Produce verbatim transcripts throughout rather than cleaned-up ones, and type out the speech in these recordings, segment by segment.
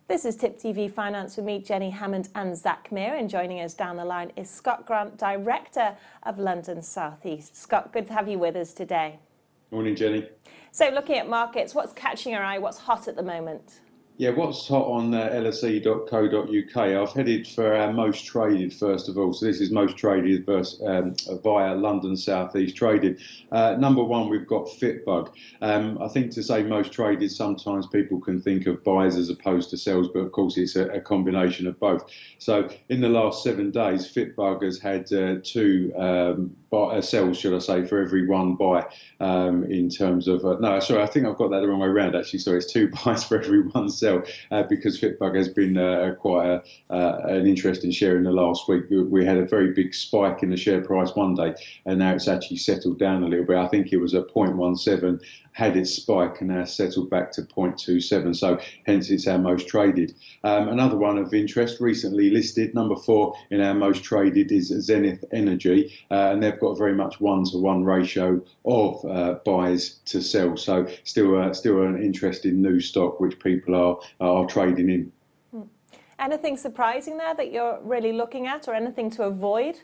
This is Tipp T V Finance with me, Jenny Hammond and Zach Meir, and joining us down the line is Scott Grant, Director of London South East. Scott, good to have you with us today. Morning, Jenny. So looking at markets, what's catching your eye? What's hot at the moment? Yeah, what's hot on uh, L S E dot co dot U K? I've headed for our most traded first of all. So this is most traded versus, um, via London South East traded. Uh, number one, we've got Fitbug. Um, I think to say most traded, sometimes people can think of buys as opposed to sells, but of course it's a, a combination of both. So in the last seven days, Fitbug has had uh, two um, buy, uh, sells, should I say, for every one buy um, in terms of, uh, no, sorry, I think I've got that the wrong way around actually. So it's two buys for every one sell. Uh, because Fitbug has been uh, quite a, uh, an interesting share in the last week. We had a very big spike in the share price one day, and now it's actually settled down a little bit. I think it was at zero point one seven, had its spike, and now settled back to zero point two seven. So hence it's our most traded. Um, another one of interest, recently listed, number four in our most traded, is Zenith Energy, uh, and they've got very much one-to-one ratio of uh, buys to sell. So still, uh, still an interesting new stock which people are are trading in. Hmm. Anything surprising there that you're really looking at, or anything to avoid?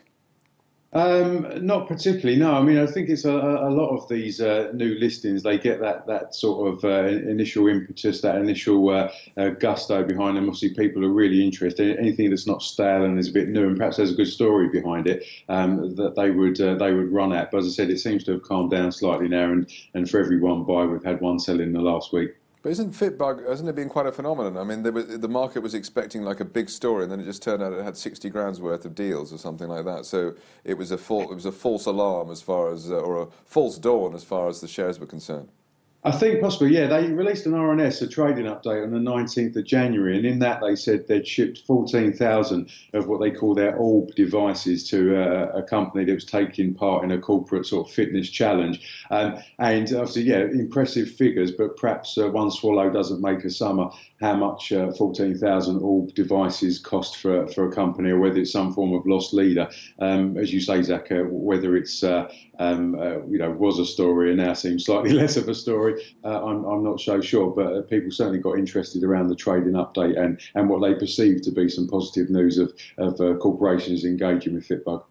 Um, not particularly, no. I mean, I think it's a, a lot of these uh, new listings, they get that, that sort of uh, initial impetus, that initial uh, uh, gusto behind them. Obviously, people are really interested. Anything that's not stale and is a bit new and perhaps has a good story behind it, um, that they would uh, they would run at. But as I said, it seems to have calmed down slightly now, and, and for every one buy, we've had one sell in the last week. But isn't Fitbug, hasn't it been quite a phenomenon? I mean, there was, the market was expecting like a big story, and then it just turned out it had sixty grand's worth of deals or something like that. So it was a fal- it was a false alarm as far as, uh, or a false dawn as far as the shares were concerned. I think possibly, yeah. They released an R N S, a trading update, on the nineteenth of January, and in that they said they'd shipped fourteen thousand of what they call their Orb devices to uh, a company that was taking part in a corporate sort of fitness challenge. Um, and obviously, yeah, impressive figures, but perhaps uh, one swallow doesn't make a summer. How much uh, fourteen thousand Orb devices cost for, for a company, or whether it's some form of lost leader. Um, as you say, Zach, uh, whether it's, uh, um, uh, you know, was a story and now seems slightly less of a story. Uh, I'm, I'm not so sure, but uh, people certainly got interested around the trading update and, and what they perceive to be some positive news of, of uh, corporations engaging with Fitbug.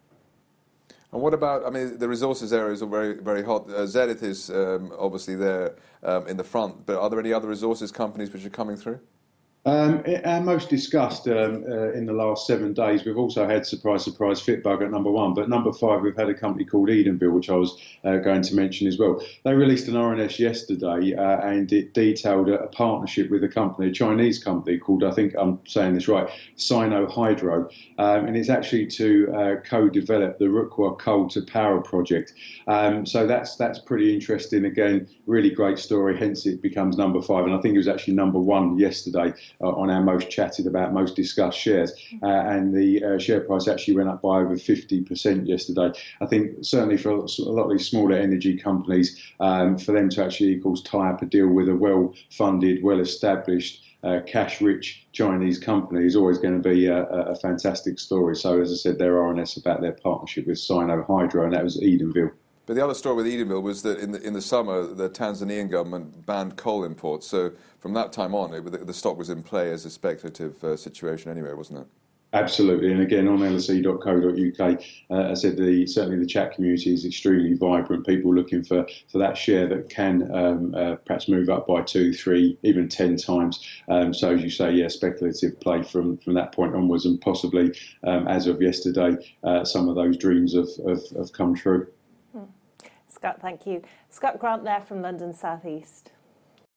And what about, I mean, the resources areas are very, very hot. Uh, Zenith is um, obviously there um, in the front, but are there any other resources companies which are coming through? Um, our most discussed um, uh, in the last seven days, we've also had, surprise, surprise, Fitbug at number one. But number five, we've had a company called Edenville, which I was uh, going to mention as well. They released an R N S yesterday, uh, and it detailed a, a partnership with a company, a Chinese company called, I think I'm saying this right, Sino Hydro. Um, and it's actually to uh, co-develop the Rukwa coal to power project. Um, so that's that's pretty interesting. Again, really great story. Hence, it becomes number five. And I think it was actually number one yesterday. Uh, on our most chatted about, most discussed shares, uh, and the uh, share price actually went up by over fifty percent yesterday. I think certainly for a lot of these smaller energy companies, um, for them to actually, of course, tie up a deal with a well-funded, well-established, uh, cash-rich Chinese company is always going to be a, a fantastic story. So, as I said, their R N S about their partnership with Sino Hydro, and that was Edenville. But the other story with Edenville was that in the, in the summer, the Tanzanian government banned coal imports. So from that time on, it, the, the stock was in play as a speculative uh, situation anyway, wasn't it? Absolutely. And again, on L S E dot co dot U K, uh, I said the, certainly the chat community is extremely vibrant. People looking for, for that share that can um, uh, perhaps move up by two, three, even ten times. Um, so as you say, yeah, speculative play from, from that point onwards, and possibly um, as of yesterday, uh, some of those dreams have, have, have come true. Scott, thank you. Scott Grant there from London South East.